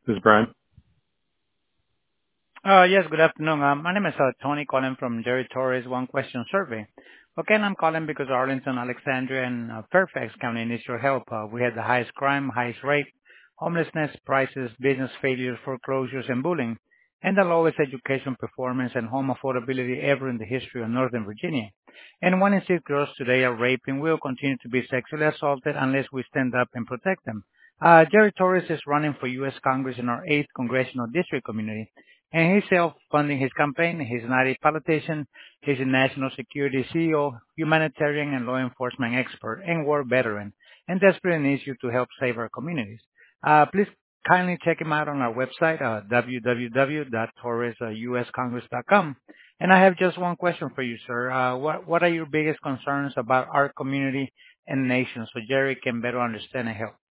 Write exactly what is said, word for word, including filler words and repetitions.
This is Brian. Uh Yes, good afternoon. Um, My name is uh Tony calling from Jerry Torres One Question Survey. Okay, and I'm calling because Arlington, Alexandria, and uh, Fairfax County needs your help. Uh, we had the highest crime, highest rate, homelessness, prices, business failures, foreclosures, and bullying, and the lowest education performance and home affordability ever in the history of Northern Virginia. And one in six girls today are raped and will continue to be sexually assaulted unless we stand up and protect them. Uh, Jerry Torres is running for U S. Congress in our eighth congressional district community, and he's self-funding his campaign. He's not a politician. He's a national security C E O, humanitarian and law enforcement expert, and war veteran, and desperately needs you to help save our communities. Uh, please kindly check him out on our website, uh, w w w dot torres u s congress dot com. And I have just one question for you, sir. Uh, what, what are your biggest concerns about our community and nation so Jerry can better understand and help?